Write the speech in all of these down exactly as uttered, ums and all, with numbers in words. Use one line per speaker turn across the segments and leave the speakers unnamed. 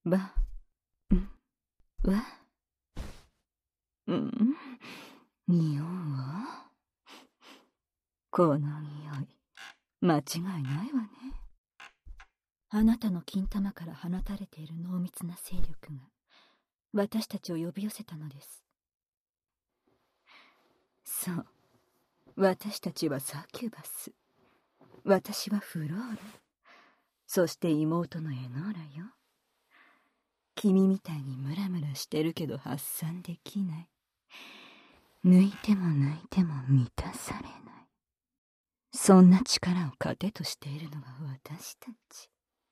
ば、ん、わ、うん、匂うわ。この匂い、間違いないわね。あなたの金玉から放たれている濃密な勢力が私たちを呼び寄せたのです。そう、私たちはサキュバス、私はフローラ、そして妹のエノーラよ。君みたいにムラムラしてるけど発散できない。抜いても抜いても満たされない。そんな力を糧としているのが私たち。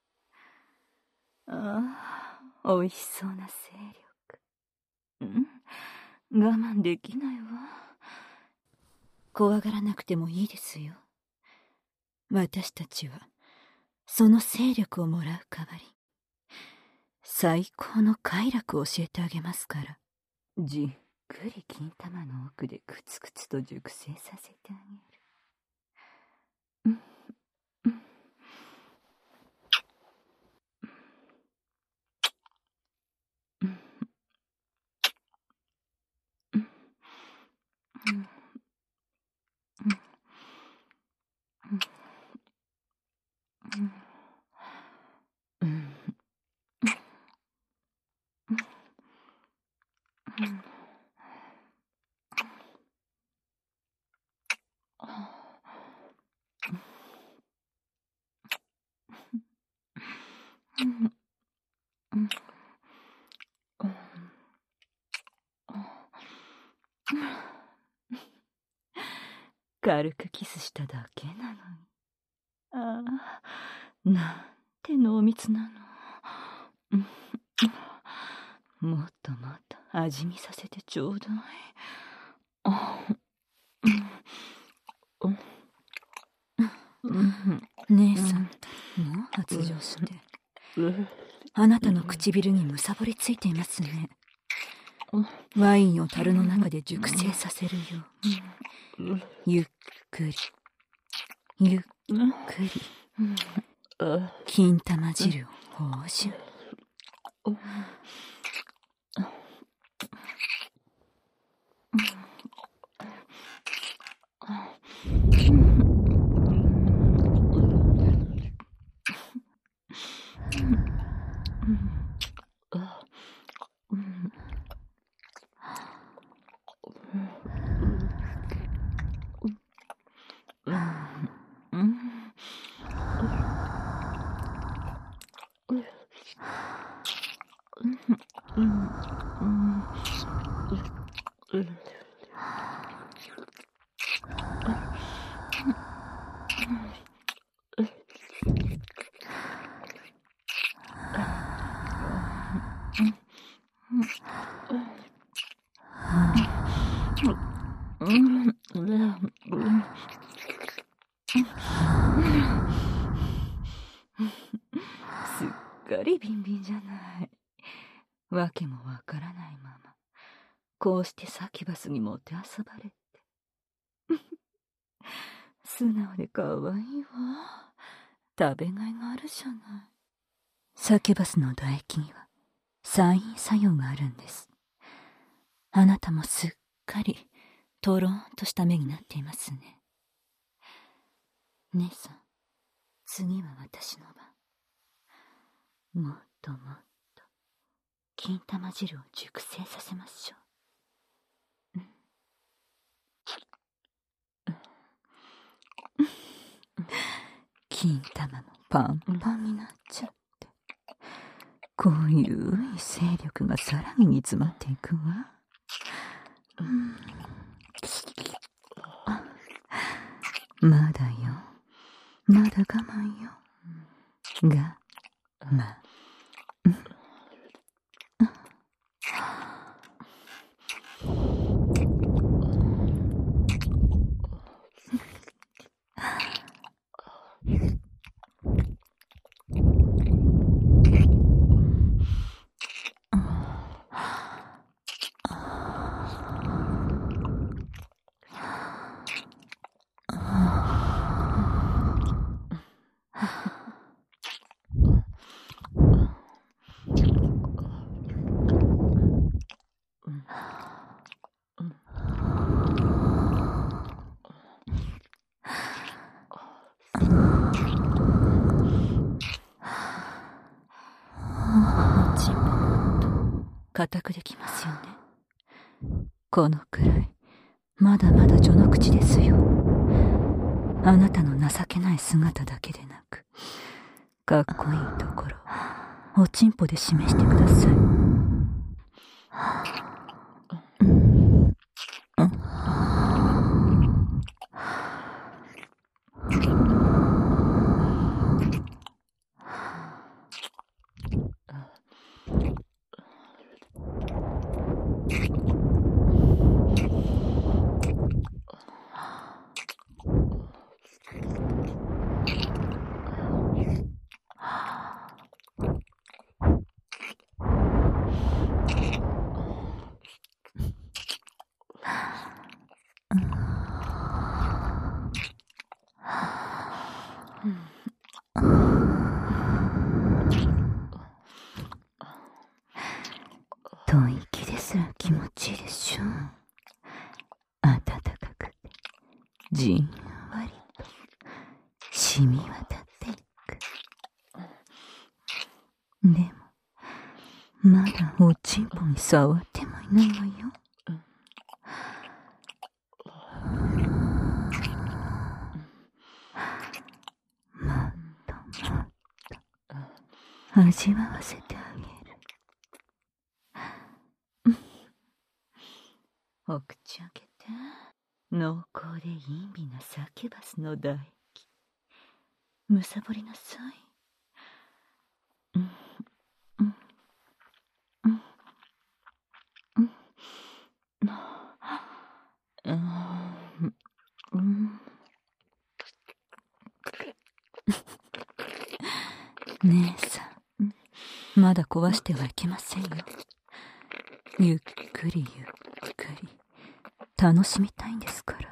ああ、おいしそうな勢力。うん、我慢できないわ。怖がらなくてもいいですよ。私たちはその勢力をもらう代わり、最高の快楽を教えてあげますから。じっくり金玉の奥でクツクツと熟成させてあげる。うんうんうんうんうんうんうん軽くキスしただけなのに。ああ、なんて濃密なの。もっともっと味見させてちょうだい。姉さんたりも発情して、あなたの唇にむさぼりついていますね。ワインを樽の中で熟成させるように、ゆっくりゆっくり金玉汁を放出。すっかりビンビンじゃない。わけもわからないままこうしてサキュバスにもてあそばれて素直でかわいいわ。食べがいがあるじゃない。サキュバスの唾液には散因作用があるんです。あなたもすっかりとろーんとした目になっていますね。姉さん、次は私の番。もっともっと金玉汁を熟成させましょう。金玉もパンパンになっちゃって、こういう勢力がさらに煮詰まっていくわ。うん、まだよ、まだ我慢よ。が、ま、 チンポの音、固くできますよね。このくらい、まだまだ序の口ですよ。あなたの情けない姿だけでなく、かっこいいところ、おちんぽで示してください。吐息ですら気持ちいいでしょう。暖かくてじんわりと染み渡っていく。でもまだおちんぽに触ってもいないわよ。もっともっと味わわせてあげる。お口開けて。濃厚で陰微なサキュバスの唾液、むさぼりなさい。うんうんうんうんうんうん姉さん、まだ壊してはいけませんよ。ゆっくりゆっくり楽しみたいんですから。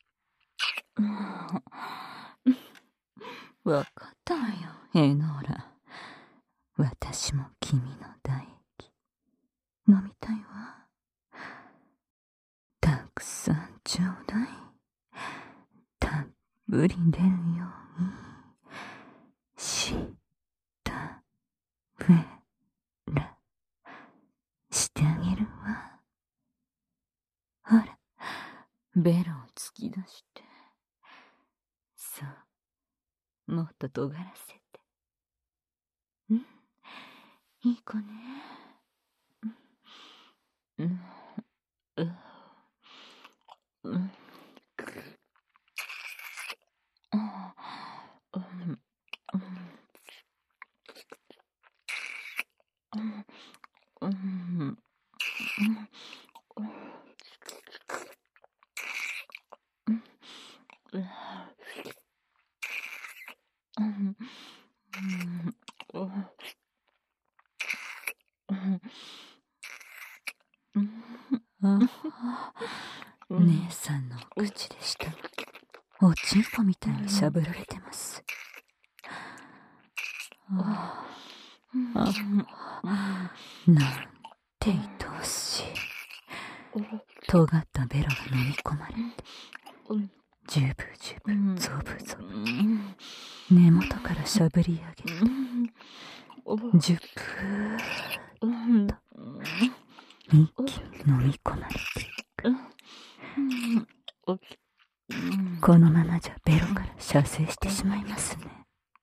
わかったわよ、エノーラ。私も君の唾液飲みたいわ。たくさんちょうだい。たっぷり出るようにしたべらしてあげるわ。ほら、ベロを突き出して。そう、もっと尖らせて。うん、いい子ね。うん、うん、うん、うん、姉さんのお口でした。おちんぽみたいにしゃぶられてます。ああ、なんて愛おしい。尖ったベロが飲み込まれて、ジュブジュブゾブゾブ、根元からしゃぶり上げて、ジュブーっと一気に飲み込まれていく。このままじゃベロから射精してしまいますね。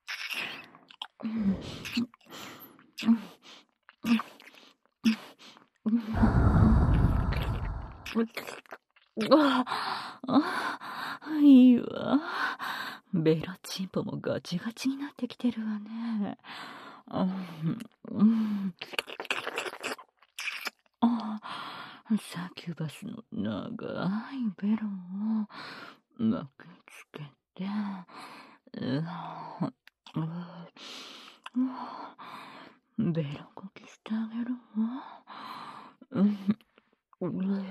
いいわ。ベロチンポもガチガチになってきてるわね。うん、あ、サキュバスの長いベロを巻きつけて、うベロこきしてあげるわ。うんうん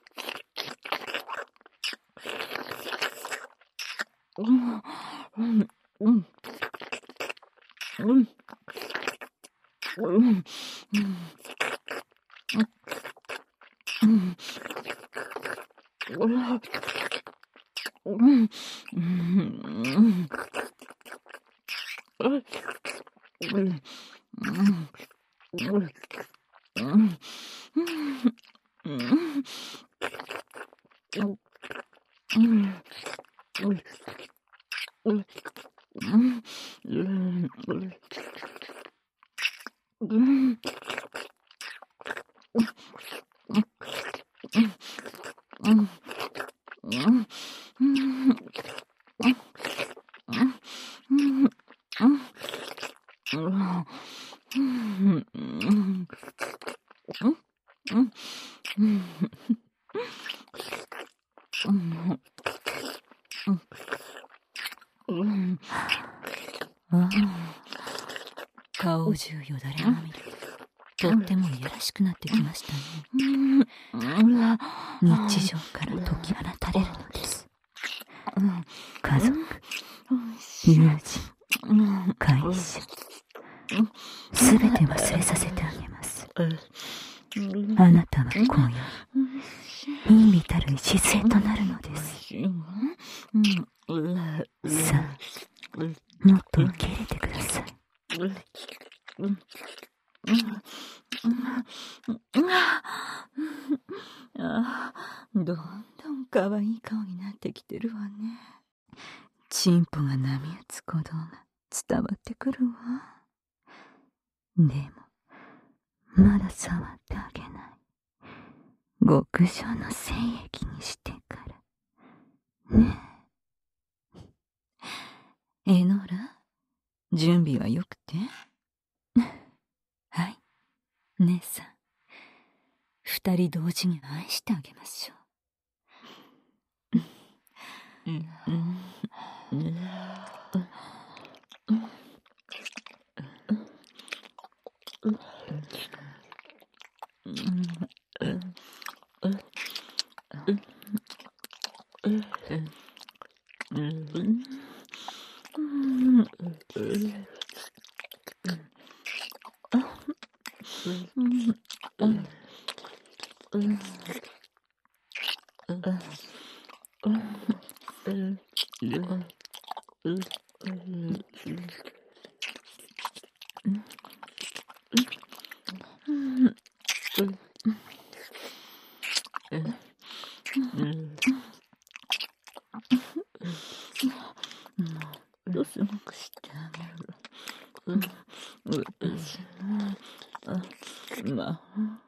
うんうんうんうんうん顔中よだれまみれ。とってもいやらしくなってきましたね。日常から解き放たれるのです。家族、友人、会社、すべて忘れさせてあげます。あなたは今夜、意味たる礎となるのです。さあ、もっと受け入れてください。どんどん可愛い顔になってきてるわね。チンポが波打つ鼓動が伝わってくるわ。でもまだ触ってあげない。極上の精液にしてからね。エノラ、準備はよくて。はい、姉さん、二人同時に愛してあげましょう。うんうんうんすごくしてあげる。私のまあ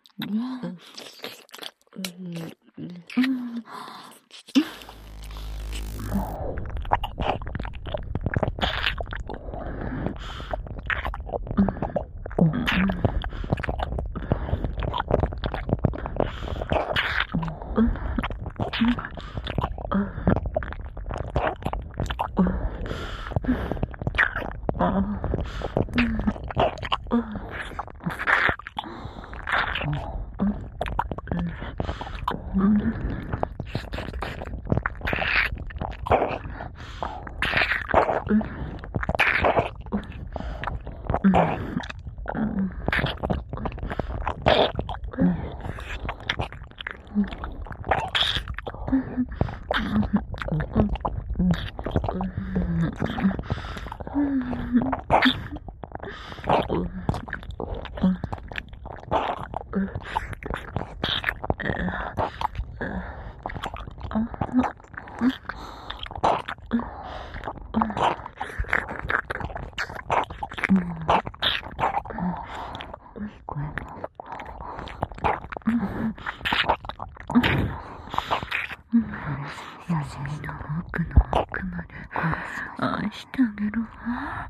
野生の奥の奥まで愛してあげるわ。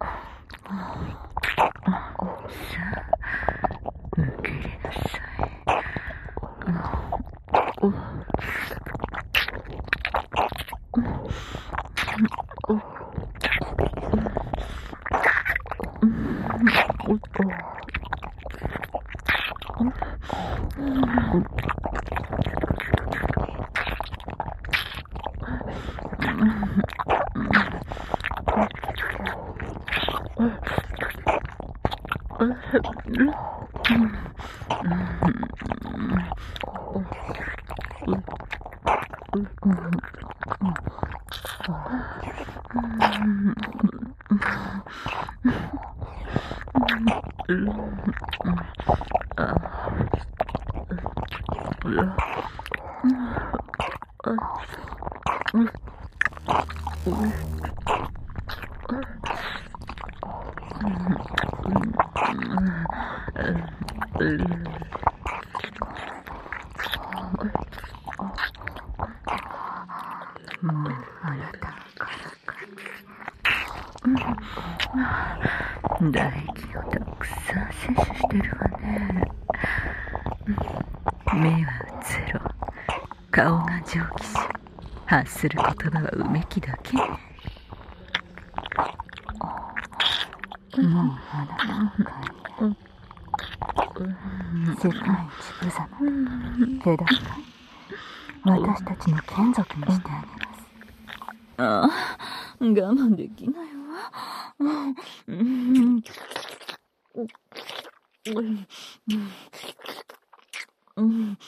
さあ、受け入れなさい。 もうあなたはからか唾液をたくさん摂取してるわね。目はうつろ、顔が蒸気し、発する言葉はうめきだけね。もうあなたは帰り。世界一無様、手高い私たちの眷属にしてあげます。ああ、我慢できないわ。うんうんうん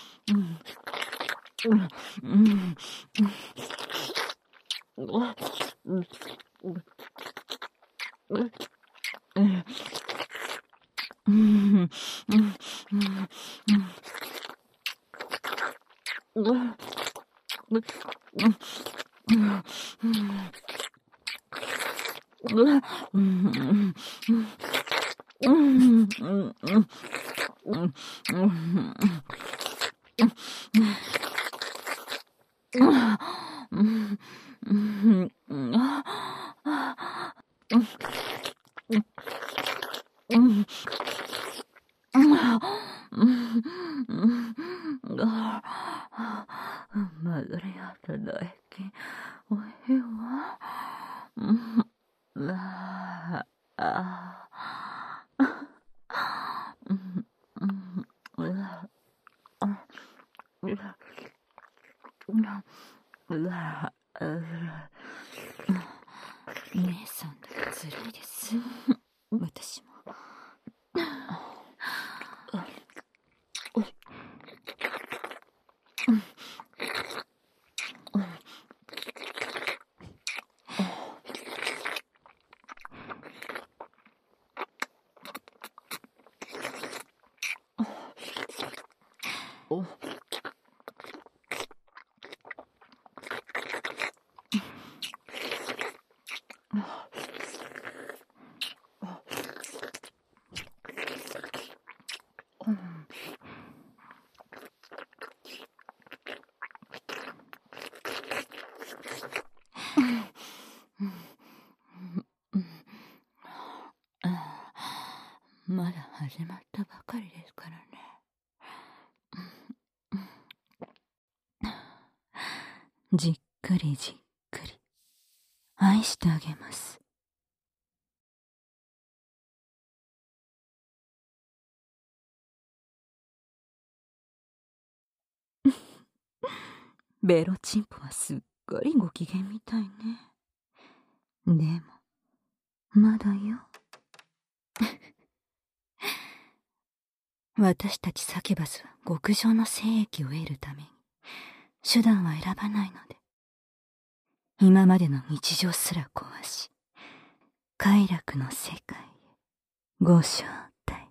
まぐれやった唾液おいしいわ。ああ姉さんがずるいです。私も。まだ始まったばかりですからね。じっくりじっくり愛してあげます。ベロチンポはすっかりご機嫌みたいね。でもまだよ。私たちサキュバスは極上の精液を得るために手段は選ばないので、今までの日常すら壊し、快楽の世界へご招待。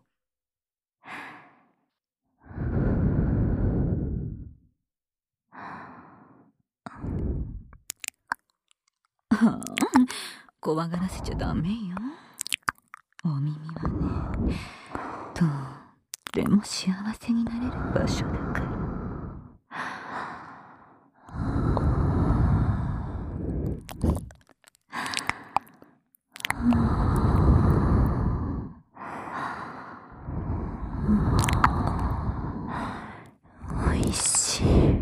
はあ、怖がらせちゃダメよ。お耳はね、とっても幸せになれる場所だから。おいしい。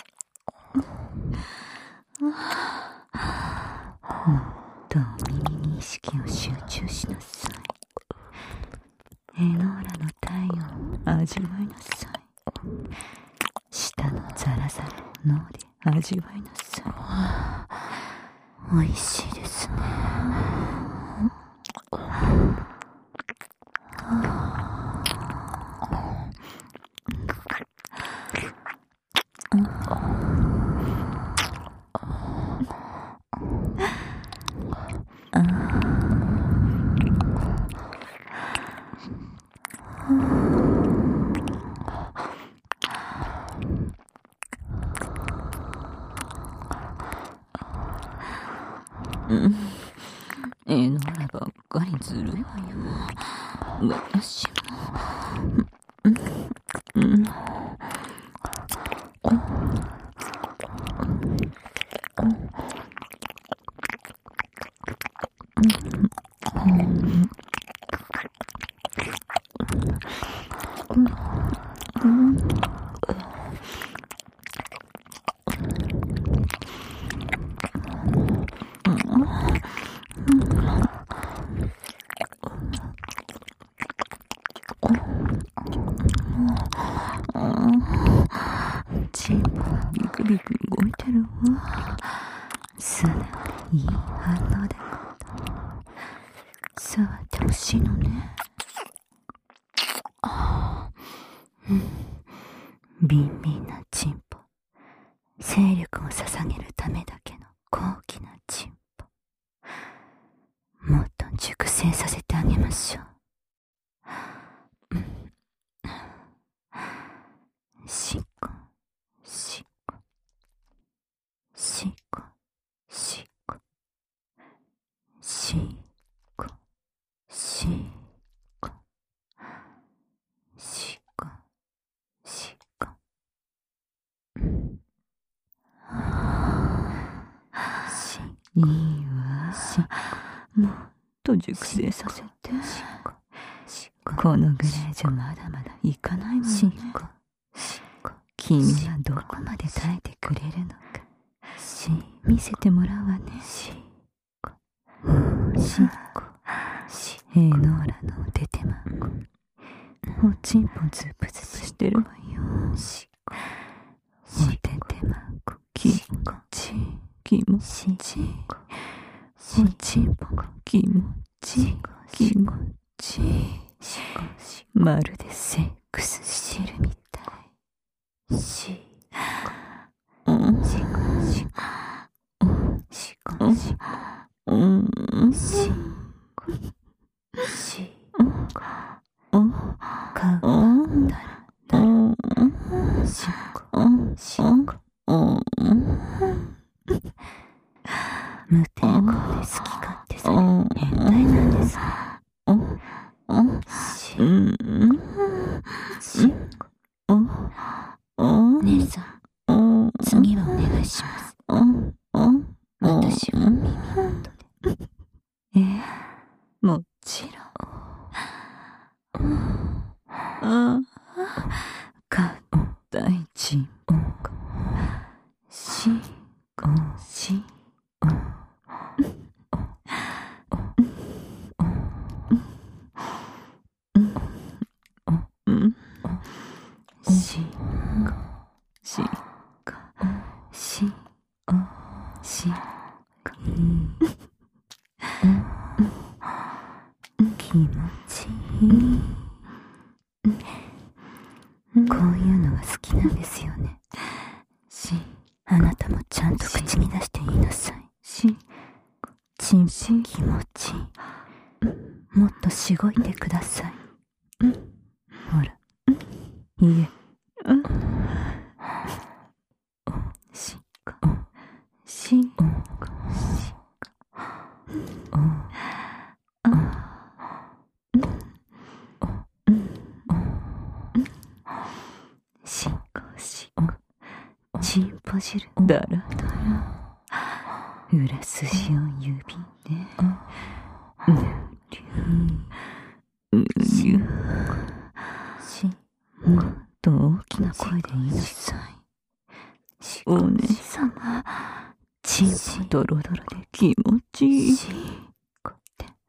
もっとお耳に息を集中しなさい。エノーラの体温を味わいなさい。舌のザラザラを脳で味わいなさい。おいしいですね。うん、エノーラばっかりずるいわよ。私も。うん、うん、うん。チンポがビクビク動いてるわ。素直にいい反応で触ってほしいのね。うん、ビンビンなチンポ。精力を捧げるためだけの高貴なチンポ。もっと熟成させてあげましょう。しっこ、しっこ、しっこ、しっこ、しっこ、しっこ、しっこ、しっこ。いいわ。もっと熟成させて。このぐらいじゃまだまだいかないもんね。君はどこまで耐えてくれるのか見せてもらうわね。エノーラのおててまこ、おちんぽズブズブしてるわよ。おててまこ気持ちいい、気持ちいい。おちんぽが気持ちいい、気持ちいい。まるでセックスしてるみたい。しこ、しこ、しこ、しこ、しこ、しこ、しこ、かうだらだら、しこ、しこ。無抵抗で好き勝手される変態なんです。しし姉さん、次はお願いします。私は耳元で。ええ、もちろん。ああ、硬いチンポがしこしこ。しこしこしこしこ。気持ちいい。こういうのが好きなんですよね。しあなたもちゃんと口に出して言いなさい。しチンポ気持ちいい。もっとしごいてください。ほら、いえ。しこしこしこ。しこしこ。チンポ汁だらだら。裏筋を指でぬりゅうりゅう。しもっと大きな声で言いなさい。お姉様、チンポドロドロで気持ちいい。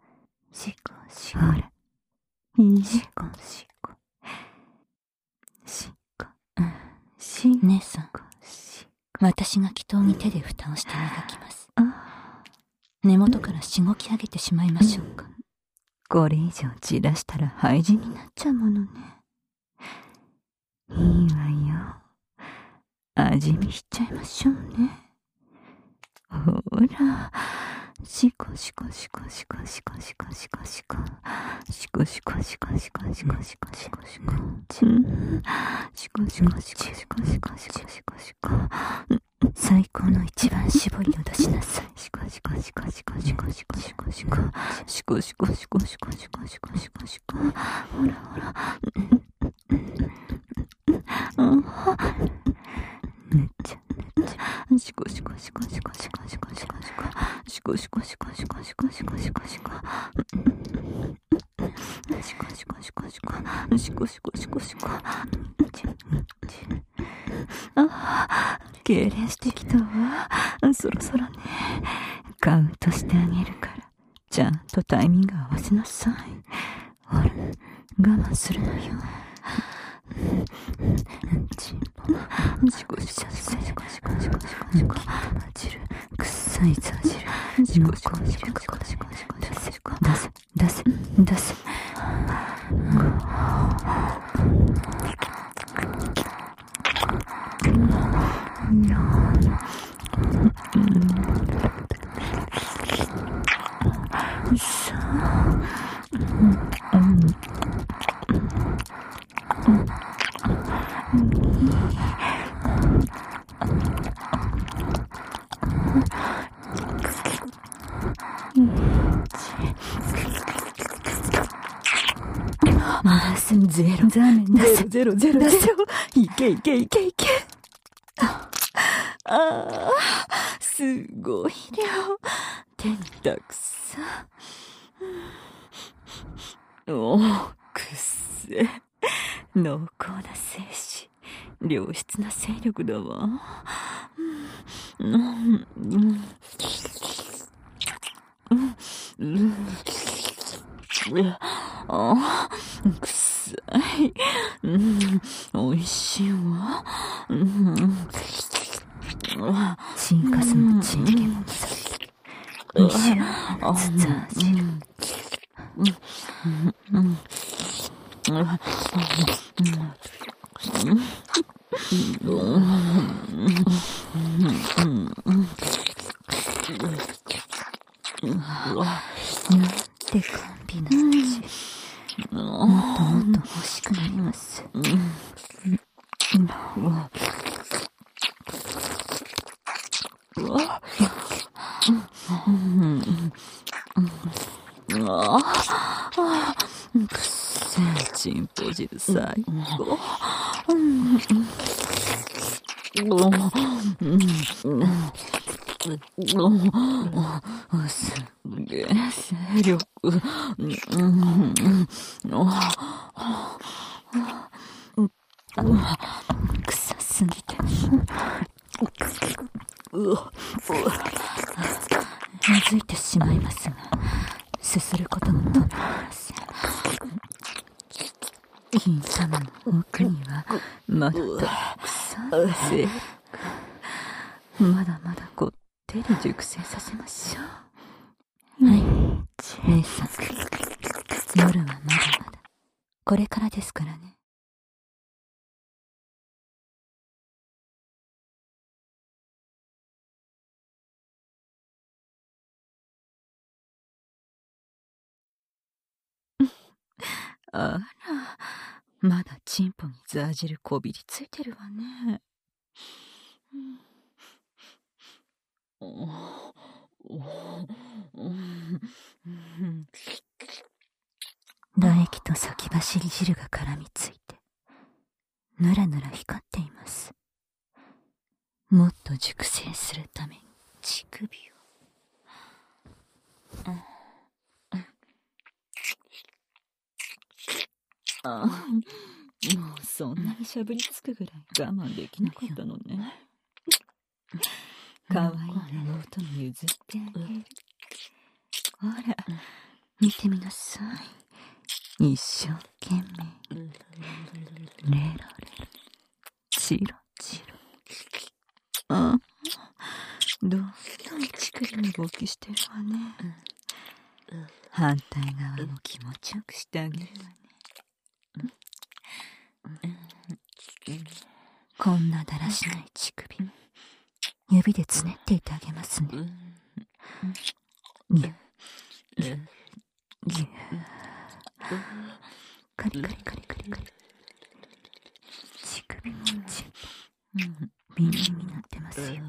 しこしこ。ほら。いいしこしこ。しこ。しこ。姉さん。私が祈祷に手で蓋をして磨きます。根元からしごき上げてしまいましょうか。これ以上散らしたら廃人になっちゃうものね。いいわよ。味見しちゃいましょうね。ほら。しこしこしこしこしこしこしこしこ。しこしこしこしこしこしこしこしこ。しこしこしこしこしこしこしこしこしこしこ。最高の一番搾りを出しなさい。しこしこしこしこしこしこしこしこ。しこしこしこしこしこしこしこしこ。ほらほら。ぬっちゃぬっちゃ。しこしこしこしこしこしこしこしこ。しこしこしこしこしこしこしこしこ。しこしこしこしこ。しこしこしこしこ。ああ、痙攣してきたわ。そろそろね。カウントしてあげるから、ちゃんとタイミング合わせなさい。ほら、我慢するのよ。ちんぽしこしこしこしこしこしこしこしこしこ。玉汁、くっさいざ汁。しこしこしこしこしこしこしこ。出せ出せ出せ。さあ、ゼロザーメン出せゼロゼロゼロゼロ。いけいけいけいけ。ああ、すごい量。手にたくさん。おお、くっせ。濃厚な精子、良質な勢力だわ。うんうんうんうんうん、あくっさい。うん、おいしいわ。うん、チンカスもチンゲもおいしいわ。つつあじる。うんうんなんて甘美な味。もっともっと欲しくなります。くっせえチンポ汁最高。すげえ勢力。臭すぎてまずいてしまいますが、すすることも止まりません。金玉の奥にはまだたくさんの精力。まだまだこってり熟成させましょう。はい、姉さん、夜はまだまだこれからですからね。あら、まだチンポにザー汁こびりついてるわね。唾液と先走り汁が絡みついてぬらぬら光っています。もっと熟成するために乳首を。ああ、もうそんなにしゃぶりつくぐらい我慢できなかったのね。かわいい妹に譲ってあげる。ほら、 見てみなさい。一生懸命。レロレロ。チロチロ。ああ、どんどん乳首に動きしてるわね。反対側も気持ちよくしてあげるわね。こんなだらしない乳首、指でつねっていてあげますね。ぎゅぎゅぎゅ。カリカリカリカリカリ。乳首もちビンビンになってますよ。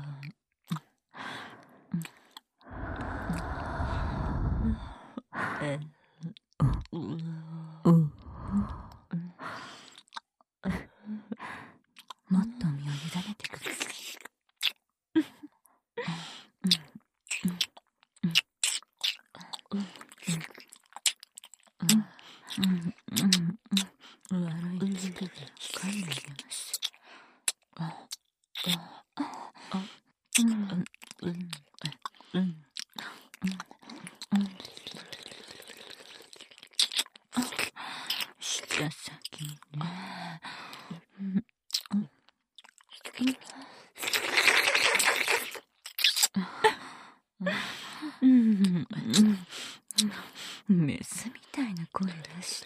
もっと身を委ねてください。悪い乳首を噛んであげます。舌先ね。メスみたいな声出して。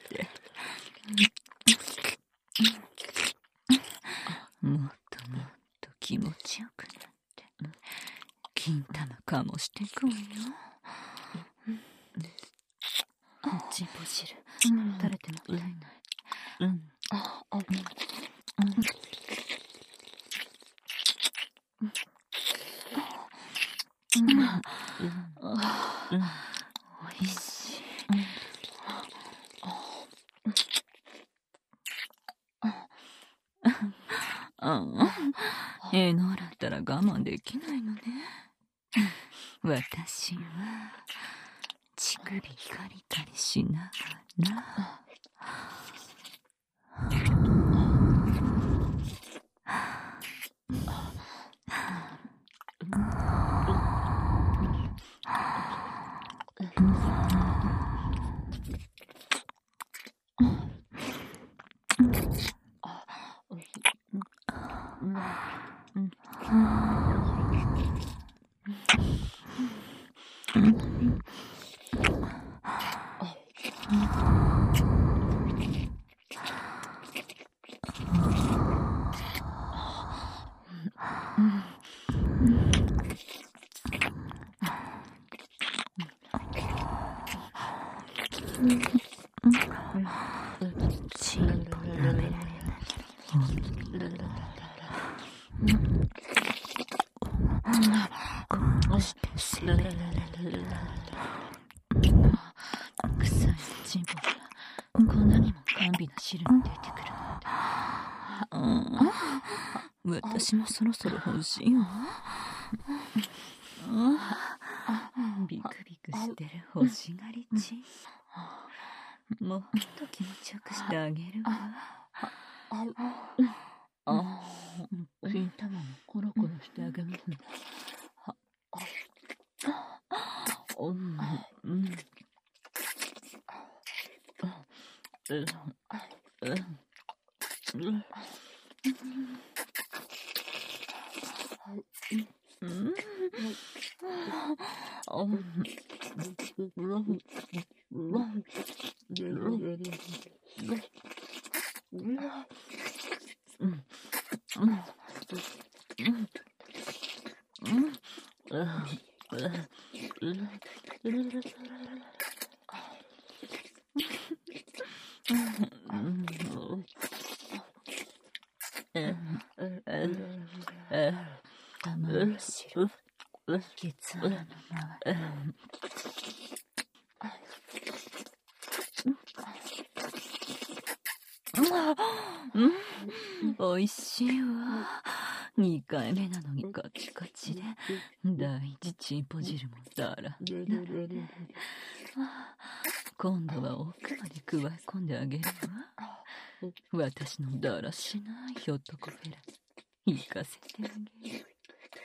もっともっと気持ちよくなって金玉かもしてくわよ。チンポ汁垂れてもったいない。うんああうんおいしい。ええの洗ったら我慢できないのね。私は乳首カリカリしながらチンポ舐められないお耳こうしてせめられる臭いチンポがこんなにも甘美な汁に出てくるなんて、うん、私もそろそろ欲しいわ。ビクビクしてる欲しがりチン。もっと気持ちよくしてあげるわ。金玉もコロコロしてあげますね。うんうん玉の汁、ケツ穴の周り。おいしいわ。にかいめなのにカチカチで第一チンポ汁もだら今度は奥まで加え込んであげるわ。私のだらしないひょっとこフェラ行かせてあげる。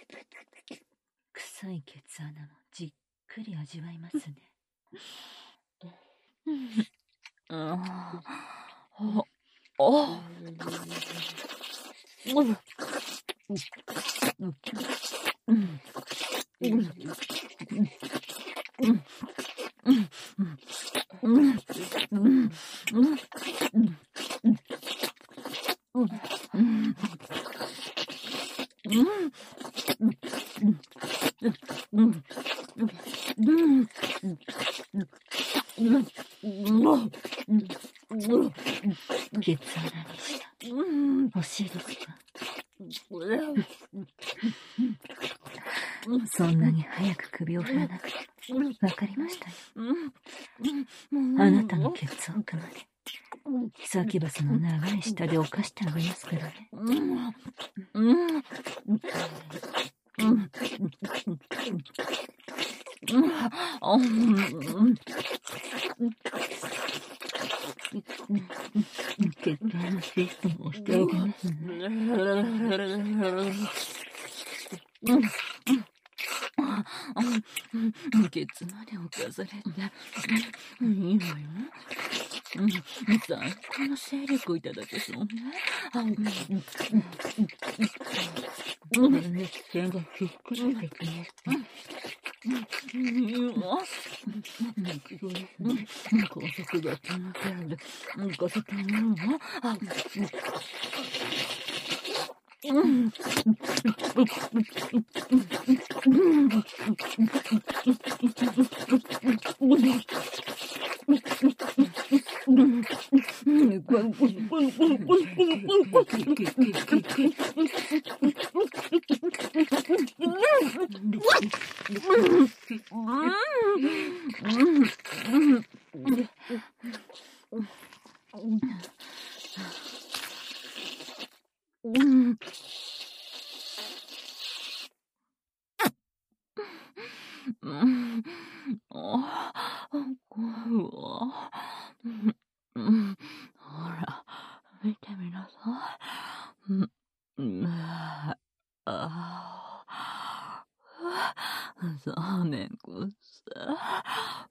臭いケツ穴もじっくり味わいますね。 ケツ穴にした。欲しいですか？そんなに早く首を振らなくてわかりましたよ。あなたのケツ奥までサキュバスの長い舌で犯してあげますからね。決定のシステムをしてあげますね。ケツまで犯されていいのよ。最高の精力をいただけそうね。これで手がふっくらできます。高速が手のせいで浮かせたものはほら、見てみなさい。ああ、そうねこさ。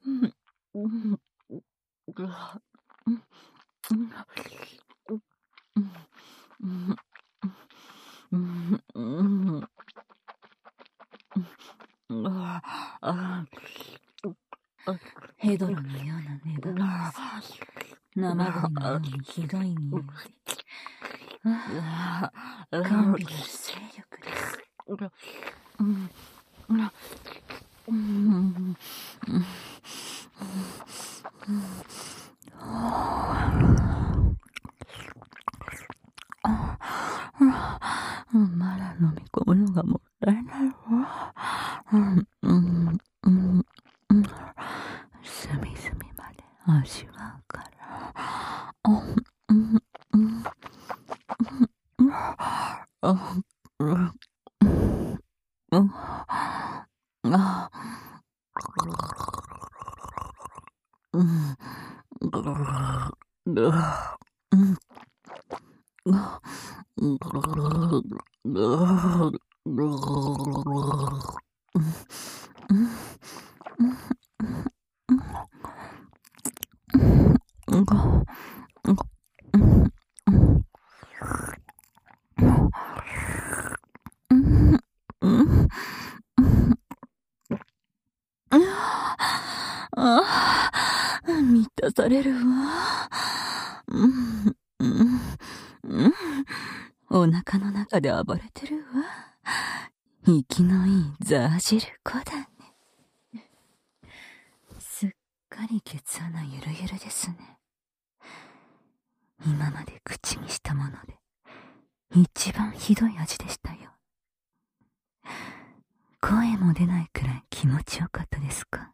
ヘドロのような目が生ゴミのようにひどい匂いで完備なる勢力です。まだ飲み込むのがもったいないわ。隅々まで味わうから。満たされるわ。お腹の中で暴れてるわ。生きのいいザージル子だね。すっかりケツ穴ゆるゆるですね。今まで口にしたもので一番ひどい味でしたよ。声も出ないくらい気持ちよかったですか？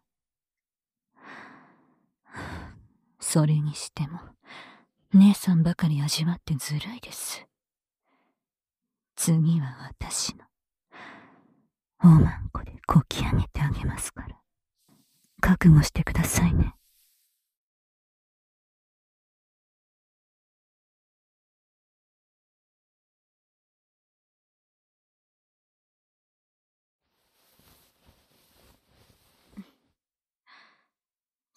それにしても姉さんばかり味わってずるいです。次は私のおまんこでこき上げてあげますから、覚悟してくださいね。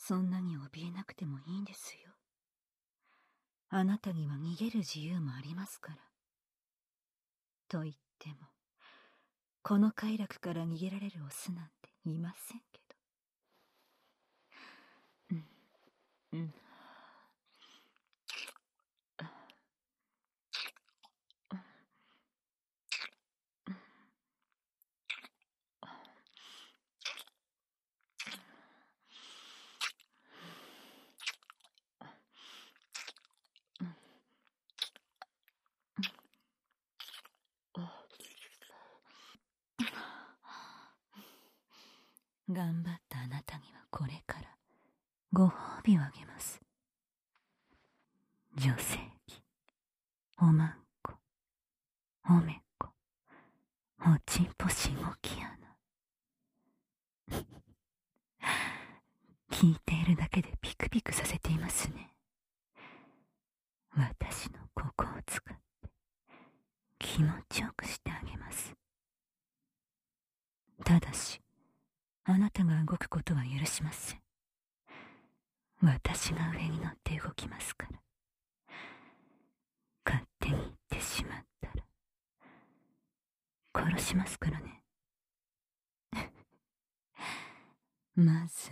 そんなに怯えなくてもいいんですよ。あなたには逃げる自由もありますから。と言っても、この快楽から逃げられるオスなんていませんけど。うん。うん。頑張ったあなたにはこれからご褒美をあげます。女性器、おまんこ、おめこ、おちんぽしごき穴。聞いているだけでピクピクさせていますね。私のここを使って気持ちよくしてあげます。ただし、あなたが動くことは許しません。私が上に乗って動きますから。勝手に行ってしまったら殺しますからね。まず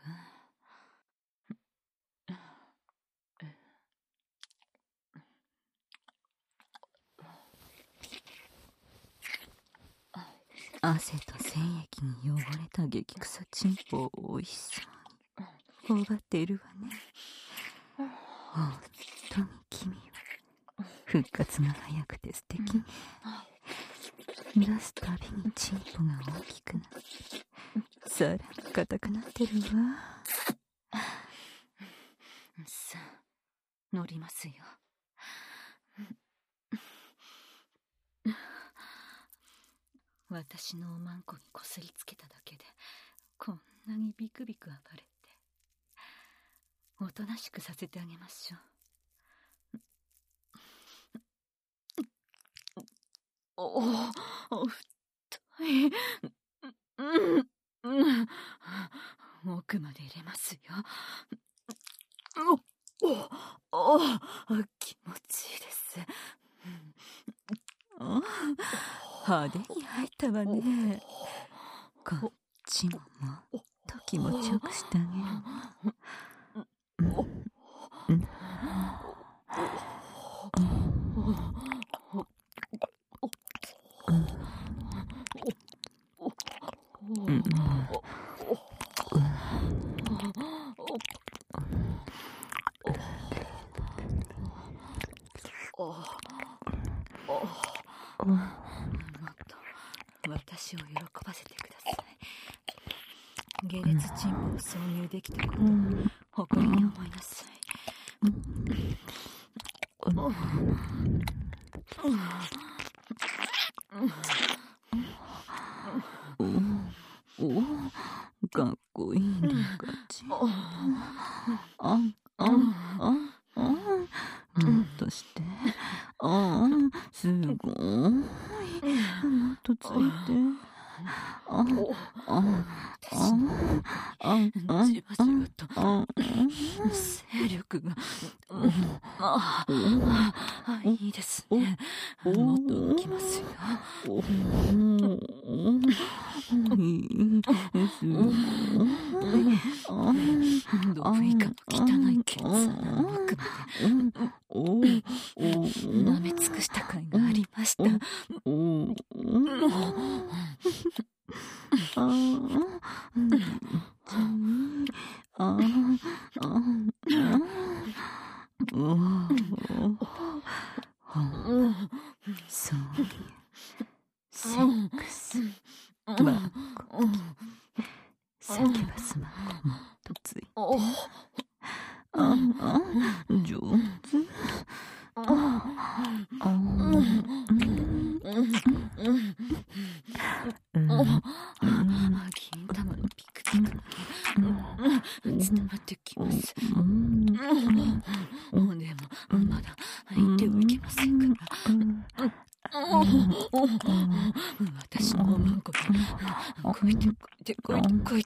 は汗と精液に汚れた激臭チンポをおいしそうに頬張っているわね。本当に君は復活が早くて素敵ね。出すたびにチンポが大きくなってさらに硬くなってるわ。さあ乗りますよ。私のおまんこにこすりつけただけでこんなにビクビク暴れて、おとなしくさせてあげましょう。おお、太い。うん、うん、奥まで入れますよ。おおお、気持ちいいです。お派手に入ったわね。こっちももっと気持ちよくしてあげる。うん、もっと私を喜ばせてください。下劣チンポを挿入できたことを誇りに思いなさい。おお、かっこいいね、ガチ。あん、あん、あん、あん、もっとして。あん、すごい。もっとついて。あん、あん、あん、あん、あん、じわじわと、あん、勢力が、ああ、いいですね。もっと浮きますよ。いいですよ。ドブイカの汚いケツ穴の奥まで舐め尽くした甲斐がありました。ああ、ああ、そういうセックスバッコサキバスマコもっとついて、ああ、上手。ああ、金玉のピクピクが伝わってきます。でもまだ相手はいけませんから。私のおまんこにこいてこいてこいてこい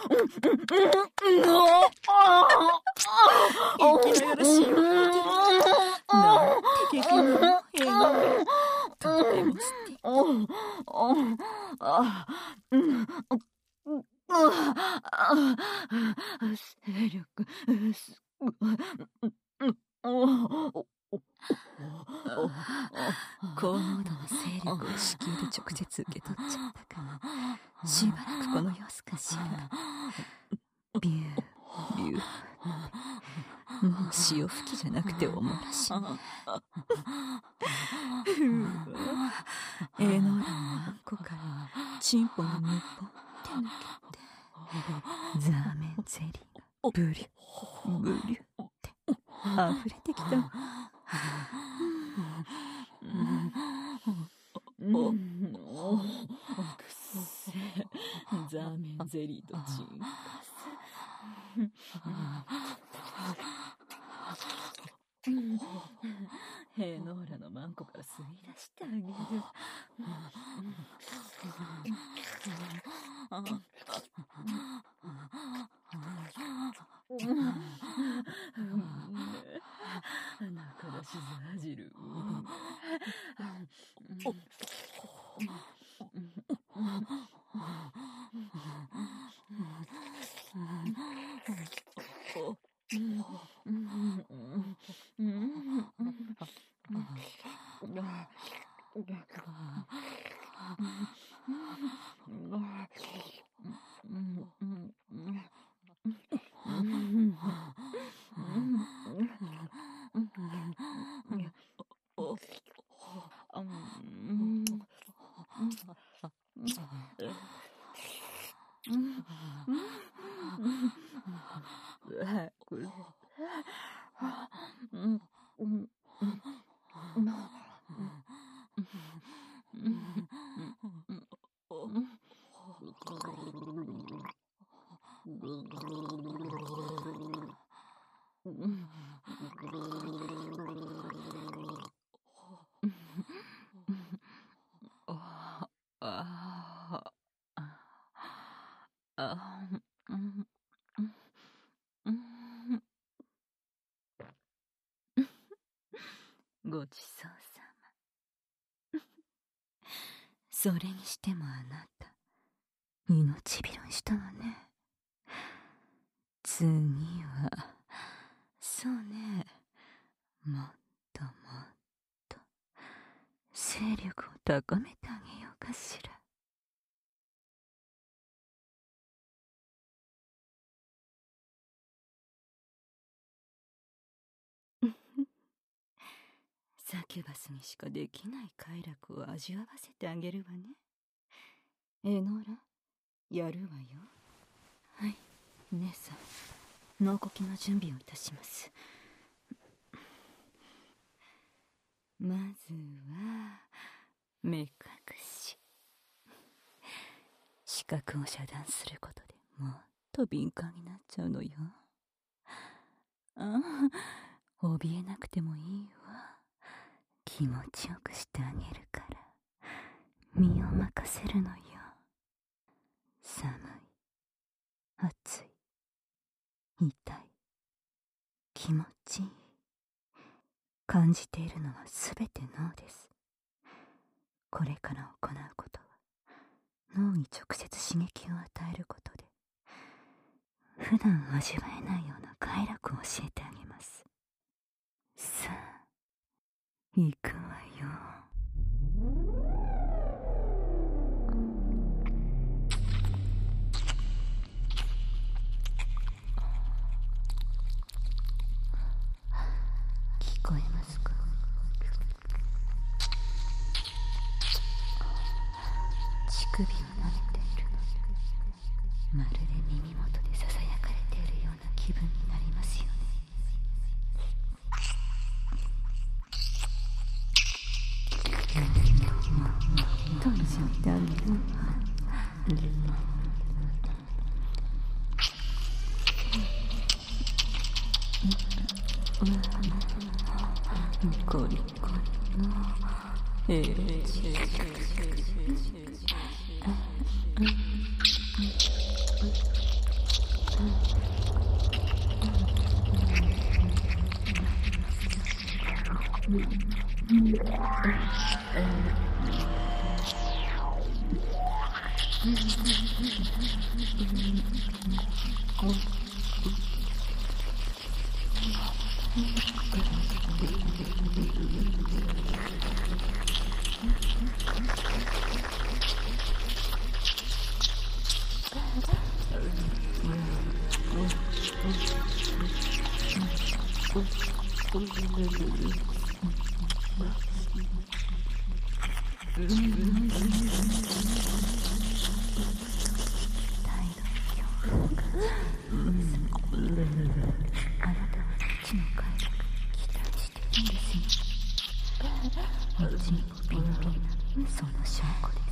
生きながら死を吐いてる。なんて激務のエノーラ。とても素敵。勢力すごい。高濃度の勢力を子宮で直接受け取っちゃったからしばらくこの様子かしら。ビュービュー、もう潮吹きじゃなくておもらしね。エノーラのあんこからチンポがむぽって抜けて、ザーメンゼリーがブリュブリュって溢れてきた。お、お、くっせえ。ザーメンゼリーとチンカス。エノーラのマンコから吸い出してあげる。中出しザ汁。 ごちそうさま。それにしてもあなた、命拾いしたわね。次は、そうね、もっともっと、勢力を高めてあげようかしら。サキュバスにしかできない快楽を味わわせてあげるわね。エノラ、やるわよ。はい、姉さん、脳呼吸の準備をいたします。まずは目隠し。視覚を遮断することでもっと敏感になっちゃうのよ。ああ、怯えなくてもいいわ。気持ちよくしてあげるから身を任せるのよ。寒い、暑い、痛い、気持ちいい、感じているのはすべて脳です。これから行うことは脳に直接刺激を与えることで普段味わえないような快楽を教えてあげます。さあ、行くわよ。聞こえますか？乳首を舐めている。まるで耳元でささやかれているような気分になりますよね。どうしようってあげる。ニコニコのええその証拠です。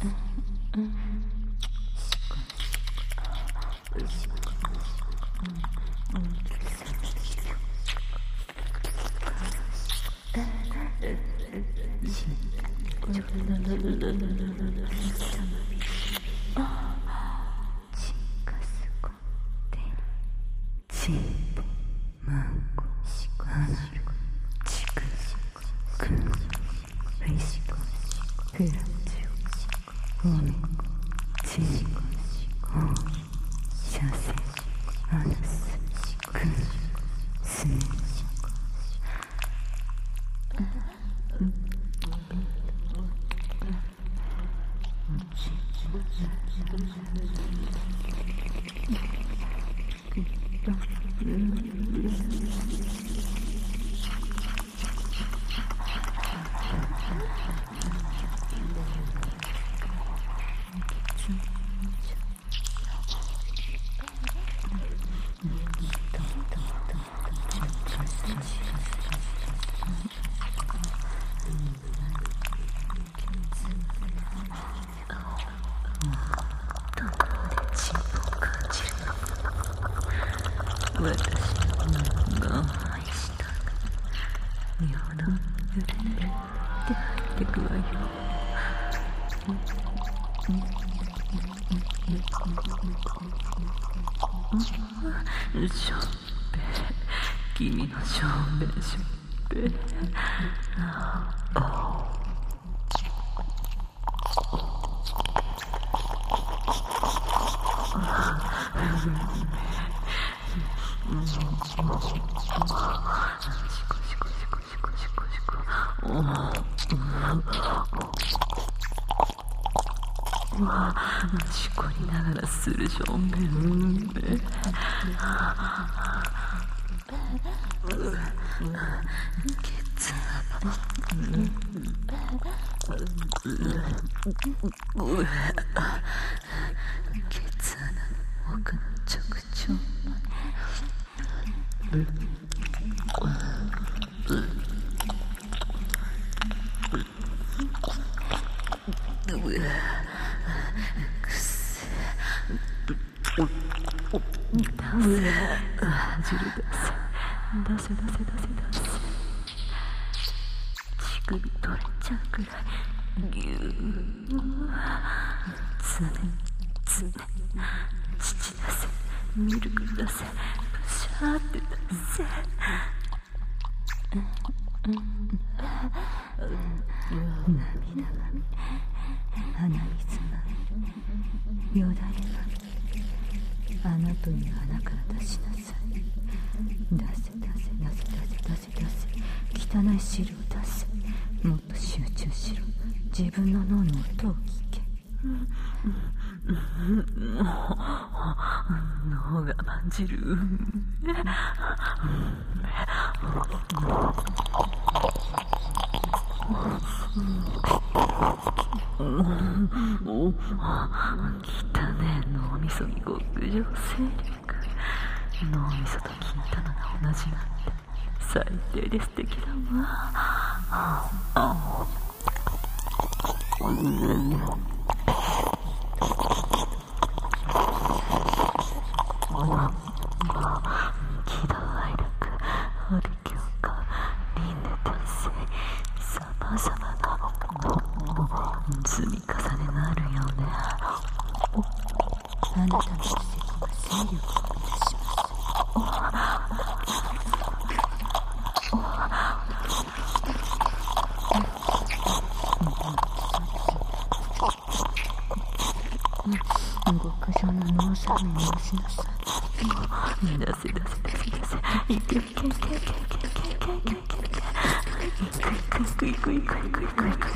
私のが愛したよどん揺れて出てくわよ。しょっぺ、君のしょんべんしょっぺ。しこりながらするしょんべんね。ケツケツ穴の奥の直腸まで。出せ出せ出せ出せ。乳首取れちゃうくらいぎゅー。つねつね乳出せ、ミルク出せ、プシャーって出せ。涙が鼻水がよだれが穴という穴から出しなさい。出せ出せ出せ出せ出せ出せ。汚い汁を出せ。もっと集中しろ。自分の脳の音を聞け。脳がまんじる。汚ねえ脳みそに極上勢力。脳みそと金玉が同じなんて最低で素敵だわ。喜怒哀楽、あり教科、輪廻転生、さまざまな積み重ねがあるよね。あなたの奇跡が勢力を生み出し極上の脳作業をしなさい。出せ出せ出せ出せ。いけいけいけいけいけいけいけいけいけいけいくいくいくいくいくいくいくいくいく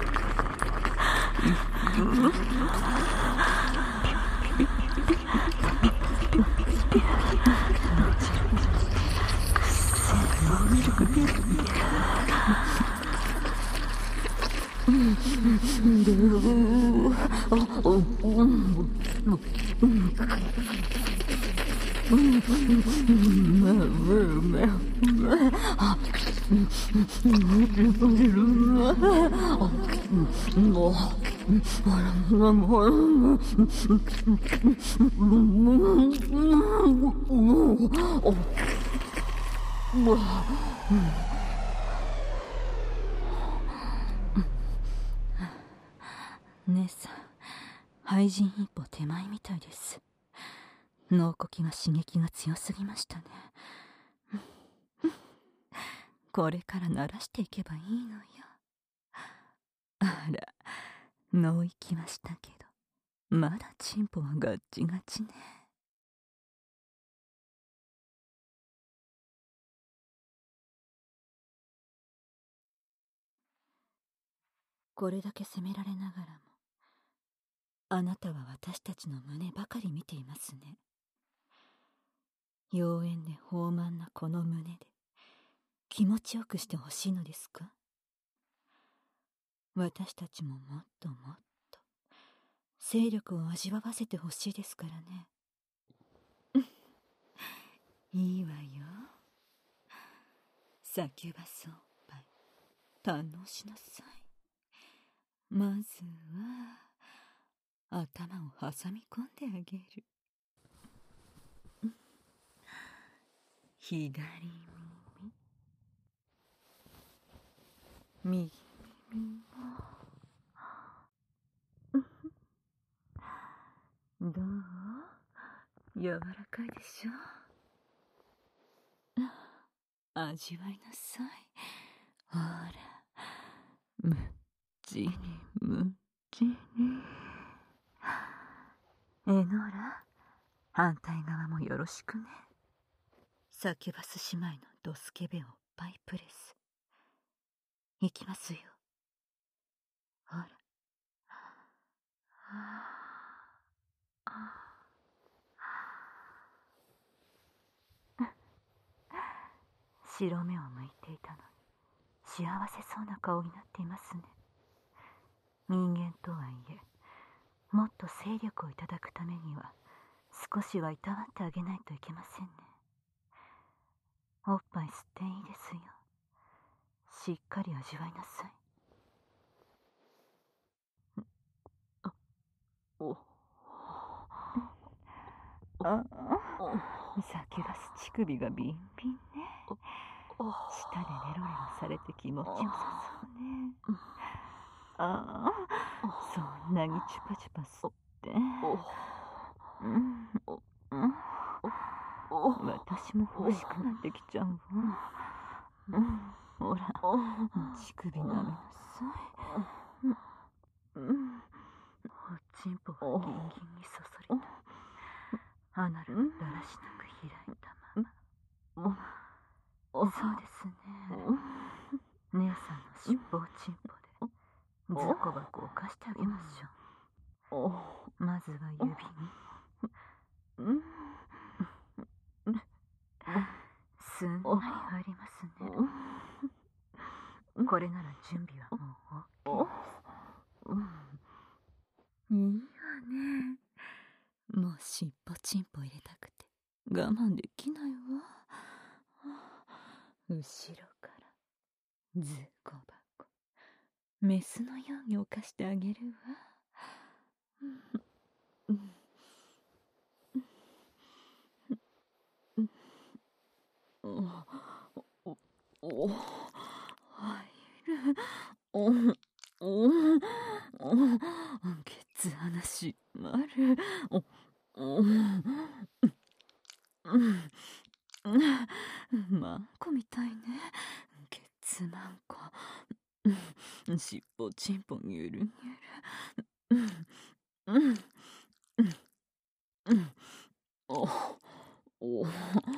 姉さん、廃人一歩手前みたいです。脳こきが刺激が強すぎましたね。これから慣らしていけばいいのよ。あら、脳行きましたけど、まだチンポはガッチガチね。これだけ責められながらも、あなたは私たちの胸ばかり見ていますね。
妖艶で豊満なこの胸で気持ちよくしてほしいのですか？私たちももっともっと勢力を味わわせてほしいですからね。いいわよ。サキュバスおっぱい堪能しなさい。まずは頭を挟み込んであげる。左耳、右耳も。どう？柔らかいでしょ？味わいなさい。ほら、むっちりむっちり。エノラ、反対側もよろしくね。サキュバス姉妹のドスケベおっぱいプレス。いきますよ。ほら。白目を向いていたのに幸せそうな顔になっていますね。人間とはいえ、もっと精力をいただくためには少しはいたわってあげないといけませんね。おっぱい吸っていいですよ。しっかり味わいなさい。おああ、サキュバス乳首がビンビンね。舌でネロネロされて気持ちよさそうね。ああ、そんなにチュパチュパ吸って。うん、私も欲しくなってきちゃうわ。うん、ほら、乳首舐めなさい。うん、おちんぽがギンギンにそそりた。アナルをだらしなく開いたまま。そうですね。姉さんの尻尾をちんぽでズコ箱を貸してあげましょう。まずは指に。すんなり入りますね。これなら準備はもう OK です。いいわね。もう尻尾ちんぽ入れたくて我慢できないわ。後ろからズコ箱メスのように犯してあげるわ。お入る。おおケツ穴閉まる。おおマンコみたいね。ケツマンコ。尻尾ちんぽにゅるにゅる。おお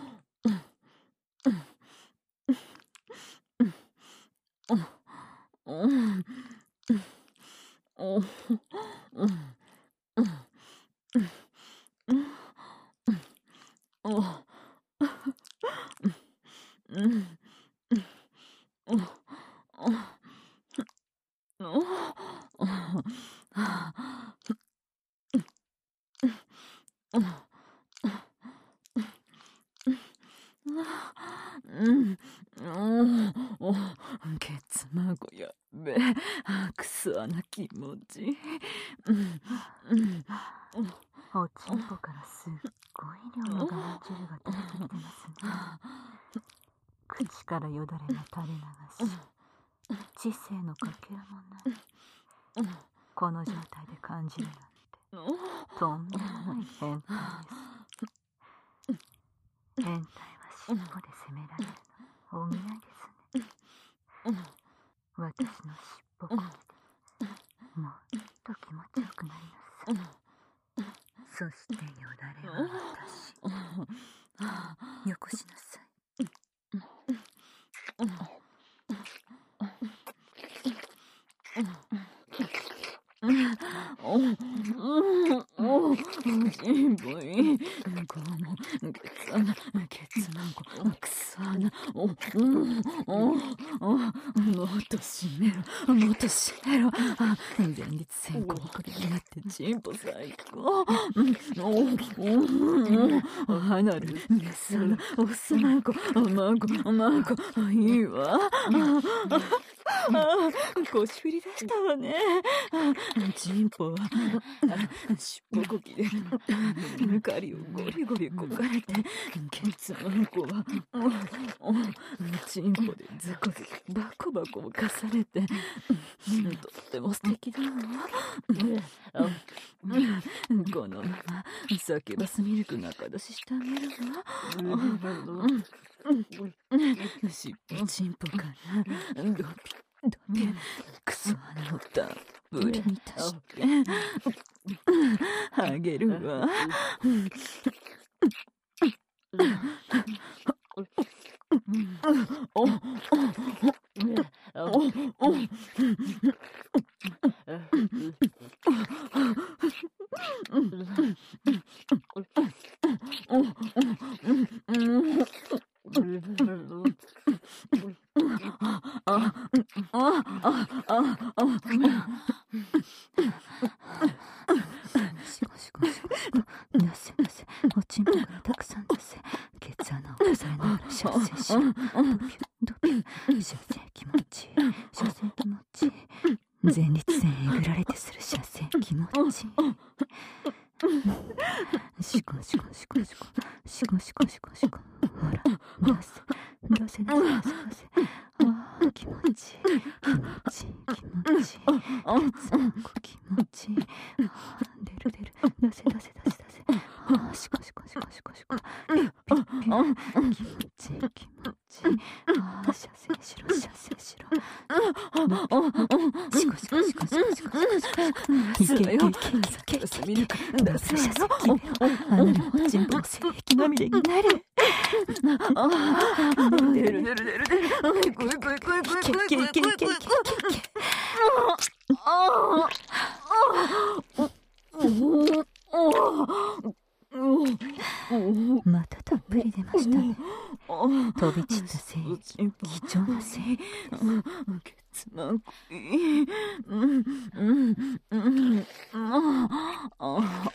ケツ孫やっべ。くそ穴気持ちいい。おちんぽからすっごい量の我慢汁が出てきてますね。口からよだれが垂れ流し、知性のかけらもない。この状態で感じるなんてとんでもない変態です。変態は尻尾で責められるのお似合いですね。私の尻尾こぎでもっと気持ちよくなりなさい。そしてよだれは私。よこしなさい。おおおしんぽい。
こうも、ケツ穴、ケツマンコ、クソ穴、お、うん、お、お、もっと閉めろ、もっと閉めろ。あ、前立腺こうくりになってチンポ最高。うん、お、お、お、離る、ゲス穴、オスマンコ、マンコ、マンコ、いいわ。ああ、腰振り出したわね。チンポは、尻尾こきで、ぬかりをゴリゴリこかれて、ケツマンコは、チンポでズコズコバコバコ犯されて、とっても素敵だわ。このまま、サキュバスミルク中出ししてあげるわ。尻尾チンポからドピドピクソ穴をたっぷりに足してあげるわ。おおおおシコシコシコシコ、出せ出せ、おちんぽからたくさん出せ。ケツ穴を押さえながら射精しろ。ドピュドピュ、射精気持ちいい、射精気持ちいい。前立腺えぐられてする射精気持ちいい。シコシコシコシコ、シコシコシコシコ、ほら、出せ出せ出せ出せ出せ。ああ、気持ちいい、気持ちいい、気持ちいい。ケツマンコ気持ちいい。ああ、出る出る、出せ出せ出せ出せ。ああ、シコシコシコシコシコ、ピュッピュッピュッ、気持ちいい、気持ちいい。ああ、射精しろ、射精しろ。シコシコシコシコシコシコシコ。いけいけいけいけいけいけ。出せ射精決めろ。あなたのチンポの精液まみれになる。出る出る出る出る。いくいくいくいくいくいくいくいくいくいく。またたっぷり出ましたね。飛び散った精液、貴重な精液。ケツマンコいい。うんうんうん。ああ。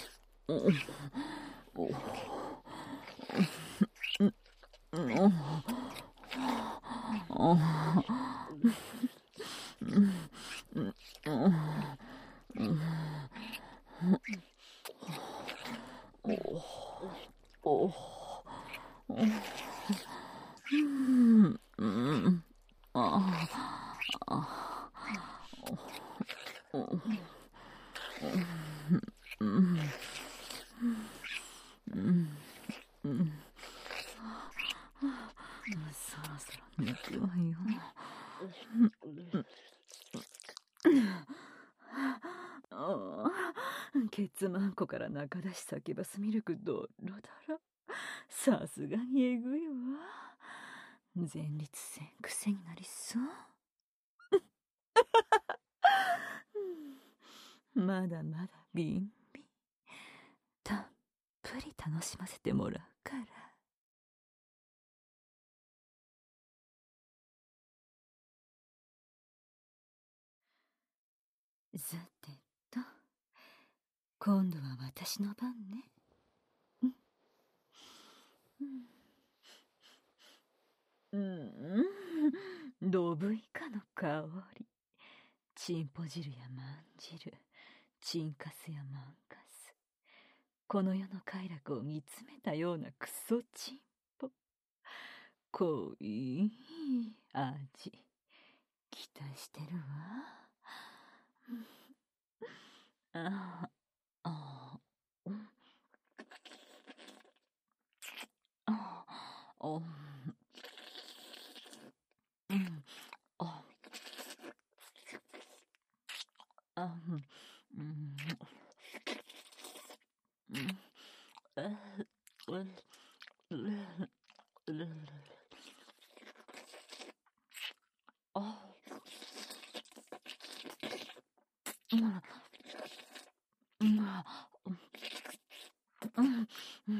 そろそろ寝くわよ。ケツマンコから中出しサキュバスミルクドロドロ。さすがにえぐいわ。前立腺癖になりそう。まだまだビンビン。たっぷり楽しませてもらうから。さてと、今度は私の番ね。うん、うん、ドブイカの香り。チンポ汁やまん汁、チンカスやマンカス。この世の快楽を煮詰めたようなクソチンポ。濃い味、期待してるわ。ああ、ああ、ああ、うん、ああ、うん、うん、うん、あ、うん、うん、うん、あ、うん、うん、うん、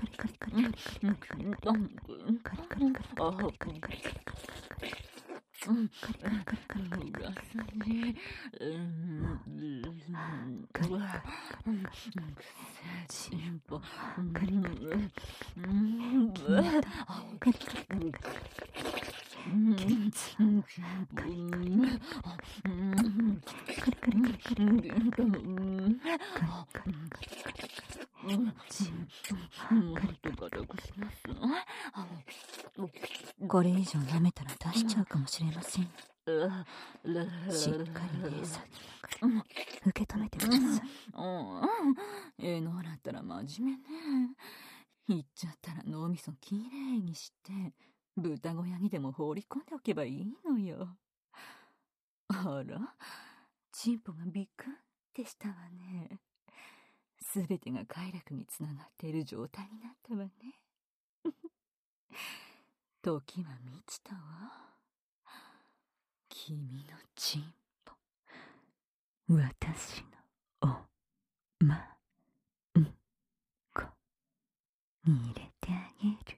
これ以上舐めたら出しちゃうかもしれません。しっかり礼さぎながら受け止めてください。
ええのだったら真面目ね。言っちゃったら脳みそきれいにして豚小屋にでも放り込んでおけばいいのよ。あら、チンポがビクンってしたわね。すべてが快楽につながっている状態になったわね。時は満ちたわ。君のチンポ、私のおまんこに入れてあげる。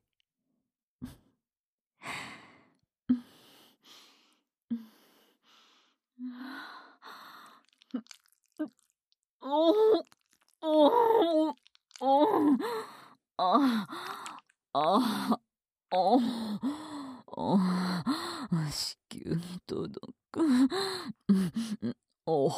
おおおおああおお子宮に届く。お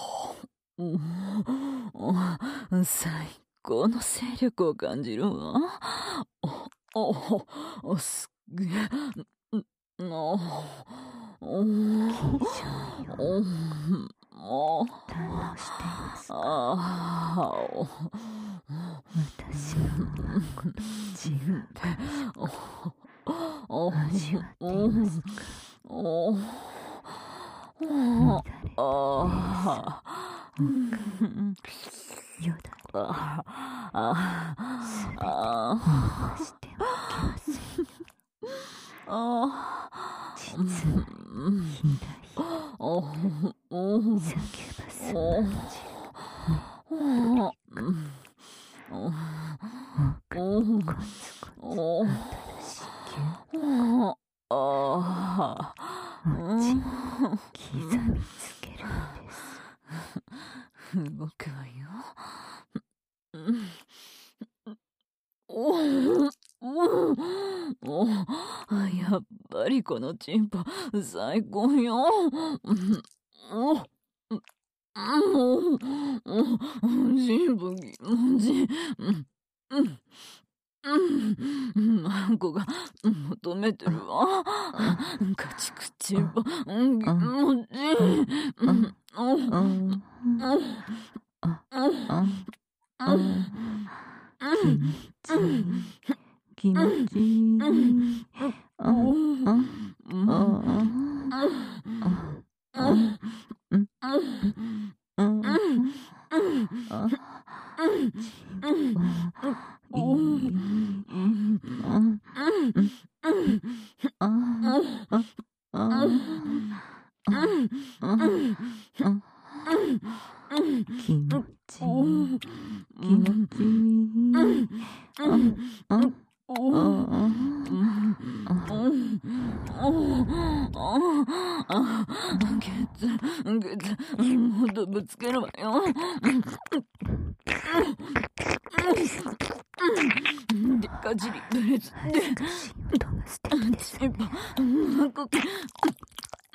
お最高の勢力を感じるわ。おおすっげえ。おおおお
堪能していますか？
ああ
私の孫と違う味わっていますか？
おお
乱れ
ああ
よだれ
ああ
すべて
あ
逃してはいけませんよ。
あ
実はひだひ
おお
サキュバスマンジル
お
コツコツ
お
新しい牛
ああ
餅刻みつけるのです。
動くわよ。おおおやっぱりこのチンポ最高よ。おおチンポ気持ちいい。マンコが求めてるわ。家畜チンポ気持ちいい。
気持ちいい。ああ
もっとぶつけるわよ。でかじりブレスで
恥ずかしい音が素敵ですね。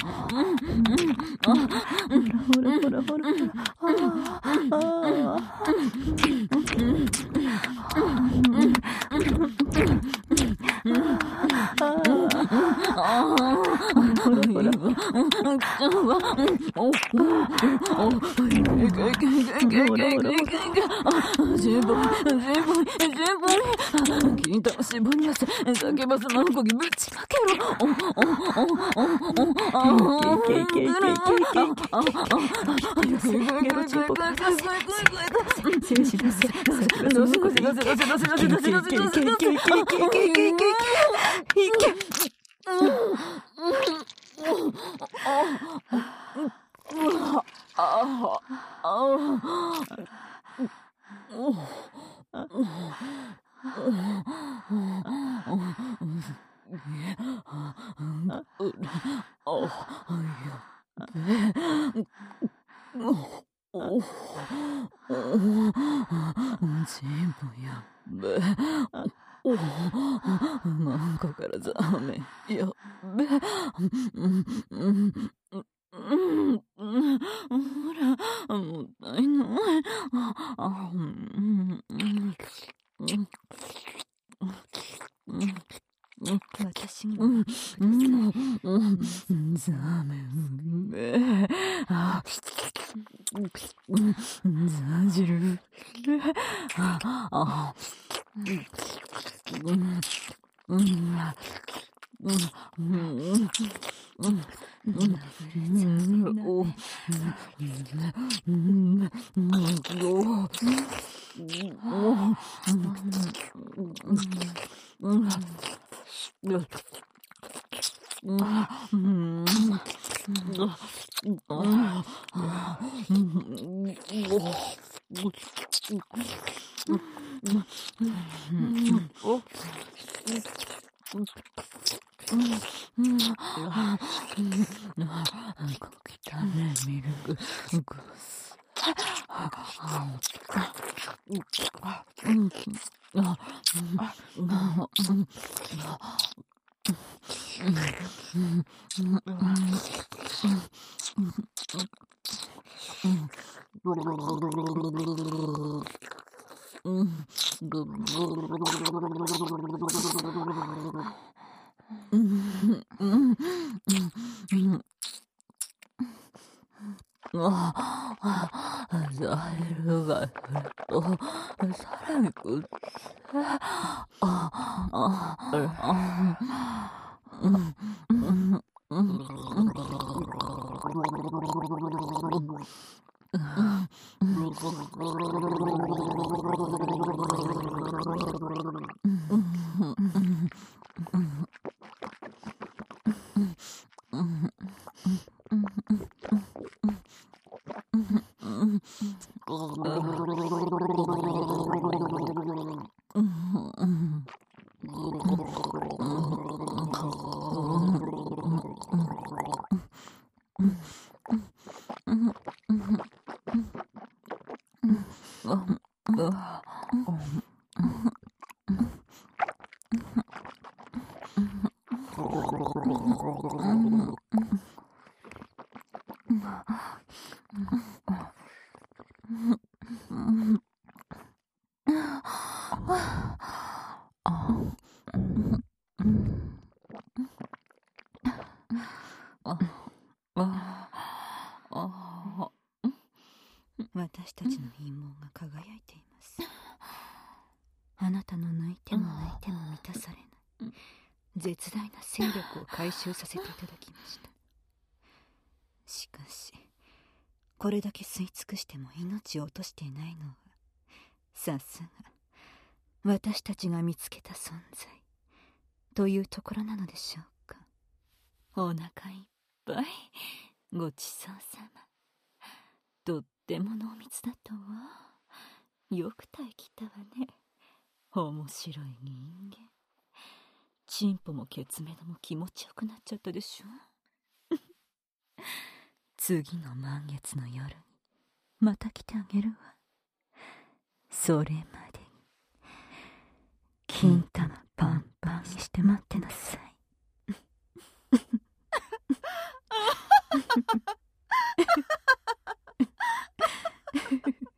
ほらほらほらほら。
金玉絞り出せ、酒バスのこぎぶちまけろ。全部やべ。なんかからざめやべ。 うんうんほら、もったいない。あ、あ、うんうんうん
私に
うん
もください。
うんうんザメうんあうんザ汁ああうんうんうんうんうんうんうんおうんうんうんおおうんうんうん汚ねミルクグスザエルがとさらにくああうんうんうん
私たちの陰謀が輝いています。あなたの抜いても抜いても満たされない絶大な勢力を回収させていただきました。しかしこれだけ吸い尽くしても命を落としていないのはさすが私たちが見つけた存在というところなのでしょうか。お腹いっぱいごちそうさま。とっても濃密だとはよく耐えきったわね。面白い人間。チンポもケツメドも気持ちよくなっちゃったでしょ次の満月の夜にまた来てあげるわ。それまでに金玉パンパンにして待ってなさい